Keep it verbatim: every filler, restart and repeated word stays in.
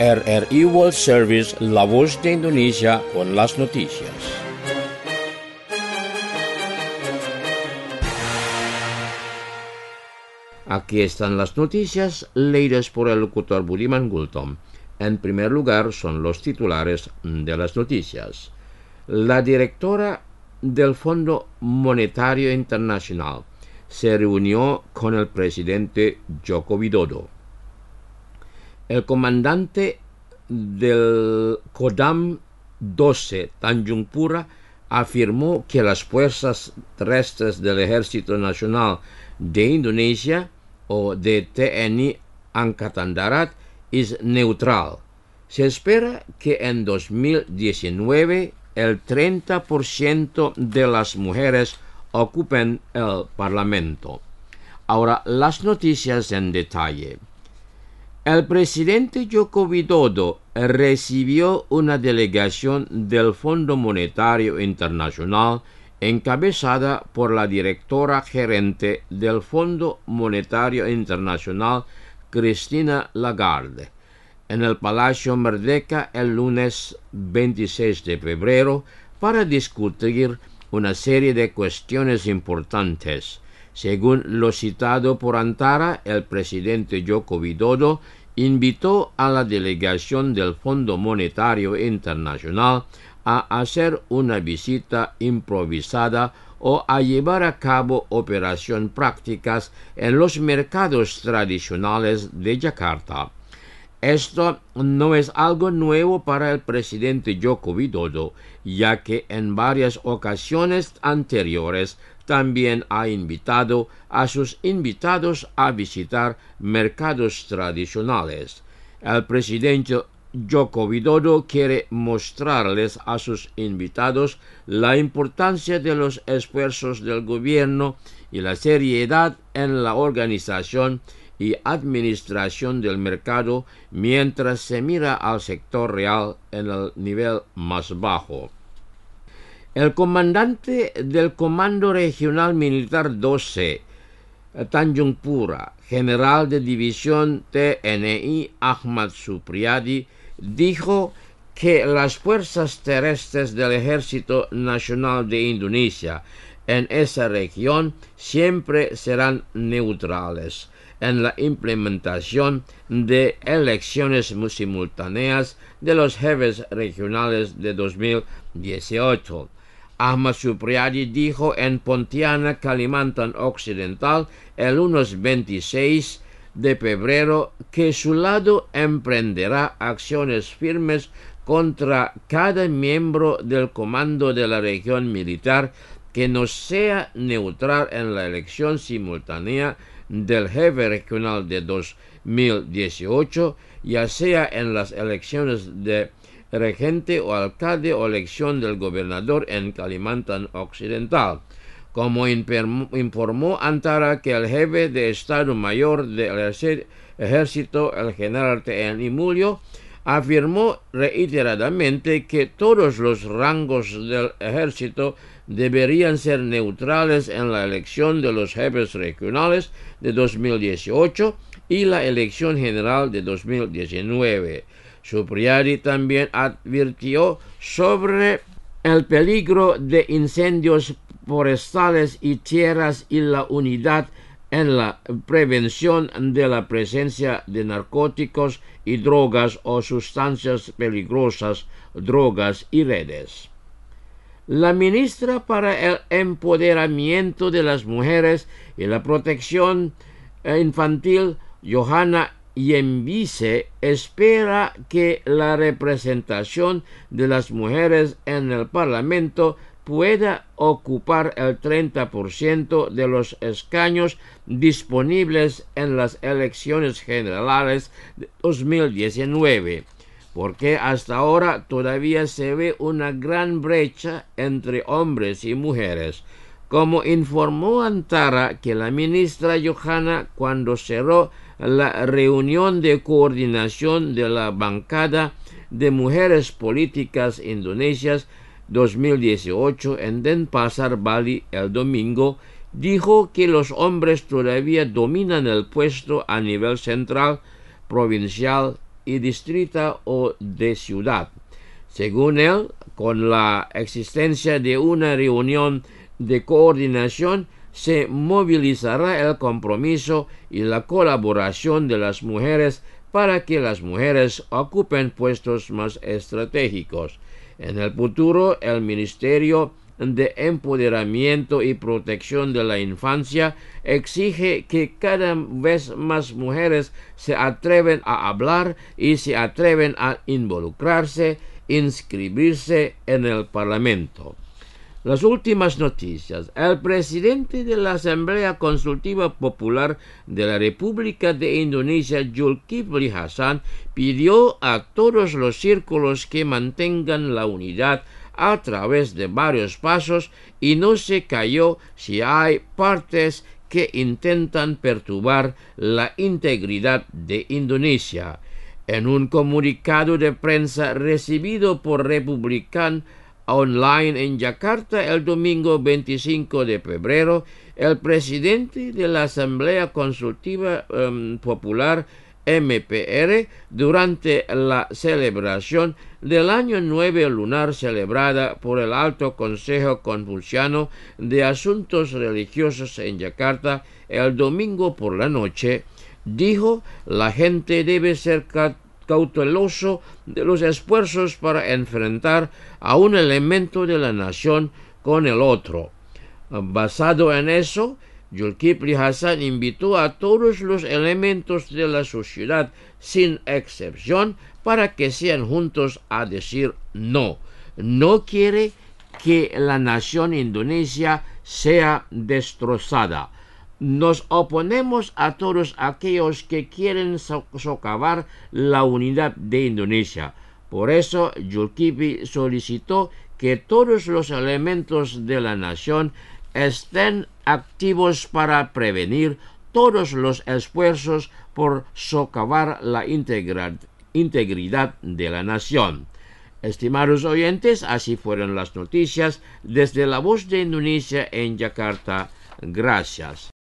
R R I World Service, la voz de Indonesia, con las noticias. Aquí están las noticias leídas por el locutor Budiman Gultom. En primer lugar son los titulares de las noticias. La directora del Fondo Monetario Internacional se reunió con el presidente Joko Widodo. El comandante del Kodam doce Tanjung Pura afirmó que las fuerzas terrestres del Ejército Nacional de Indonesia o de T N I Angkatan Darat es neutral. Se espera que en dos mil diecinueve el treinta por ciento de las mujeres ocupen el Parlamento. Ahora las noticias en detalle. El presidente Joko Widodo recibió una delegación del Fondo Monetario Internacional encabezada por la directora gerente del Fondo Monetario Internacional, Christine Lagarde, en el Palacio Merdeka el lunes veintiséis de febrero para discutir una serie de cuestiones importantes. Según lo citado por Antara, el presidente Joko Widodo invitó a la delegación del Fondo Monetario Internacional a hacer una visita improvisada o a llevar a cabo operaciones prácticas en los mercados tradicionales de Yakarta. Esto no es algo nuevo para el presidente Joko Widodo, ya que en varias ocasiones anteriores también ha invitado a sus invitados a visitar mercados tradicionales. El presidente Joko Widodo quiere mostrarles a sus invitados la importancia de los esfuerzos del gobierno y la seriedad en la organización y administración del mercado mientras se mira al sector real en el nivel más bajo. El comandante del Comando Regional Militar doce, Tanjung Pura, general de división T N I Ahmad Supriyadi, dijo que las fuerzas terrestres del Ejército Nacional de Indonesia en esa región siempre serán neutrales en la implementación de elecciones simultáneas de los jefes regionales de dos mil dieciocho. Ahmad Supriyadi dijo en Pontianak, Kalimantan Occidental, el lunes veintiséis de febrero, que su lado emprenderá acciones firmes contra cada miembro del comando de la región militar que no sea neutral en la elección simultánea del jefe regional de dos mil dieciocho, ya sea en las elecciones de regente o alcalde o elección del gobernador en Kalimantan Occidental. Como informó Antara, que el jefe de Estado Mayor del Ejército, el general T N I Mulyo, afirmó reiteradamente que todos los rangos del ejército deberían ser neutrales en la elección de los jefes regionales de dos mil dieciocho y la elección general de dos mil diecinueve. Supriyadi también advirtió sobre el peligro de incendios forestales y tierras y la unidad en la prevención de la presencia de narcóticos y drogas o sustancias peligrosas, drogas y redes. La ministra para el empoderamiento de las mujeres y la protección infantil, Johanna Yembise, espera que la representación de las mujeres en el Parlamento pueda ocupar el treinta por ciento de los escaños disponibles en las elecciones generales de dos mil diecinueve, porque hasta ahora todavía se ve una gran brecha entre hombres y mujeres. Como informó Antara, que la ministra Johanna, cuando cerró la reunión de coordinación de la bancada de mujeres políticas indonesias dos mil dieciocho en Denpasar, Bali, el domingo, dijo que los hombres todavía dominan el puesto a nivel central, provincial y distrito o de ciudad. Según él, con la existencia de una reunión de coordinación, se movilizará el compromiso y la colaboración de las mujeres para que las mujeres ocupen puestos más estratégicos. En el futuro, el Ministerio de Empoderamiento y Protección de la Infancia exige que cada vez más mujeres se atreven a hablar y se atreven a involucrarse, inscribirse en el Parlamento. Las últimas noticias. El presidente de la Asamblea Consultiva Popular de la República de Indonesia, Zulkifli Hasan, pidió a todos los círculos que mantengan la unidad a través de varios pasos y no se cayó si hay partes que intentan perturbar la integridad de Indonesia. En un comunicado de prensa recibido por Republikan Online en Yakarta el domingo veinticinco de febrero, el presidente de la Asamblea Consultiva um, Popular M P R, durante la celebración del Año Nuevo Lunar celebrada por el Alto Consejo Confuciano de Asuntos Religiosos en Yakarta el domingo por la noche, dijo: la gente debe ser cauteloso de los esfuerzos para enfrentar a un elemento de la nación con el otro. Basado en eso, Zulkifli Hasan invitó a todos los elementos de la sociedad, sin excepción, para que sean juntos a decir no. No quiere que la nación indonesia sea destrozada. Nos oponemos a todos aquellos que quieren so- socavar la unidad de Indonesia. Por eso, Zulkifli solicitó que todos los elementos de la nación estén activos para prevenir todos los esfuerzos por socavar la integra- integridad de la nación. Estimados oyentes, así fueron las noticias desde La Voz de Indonesia en Yakarta. Gracias.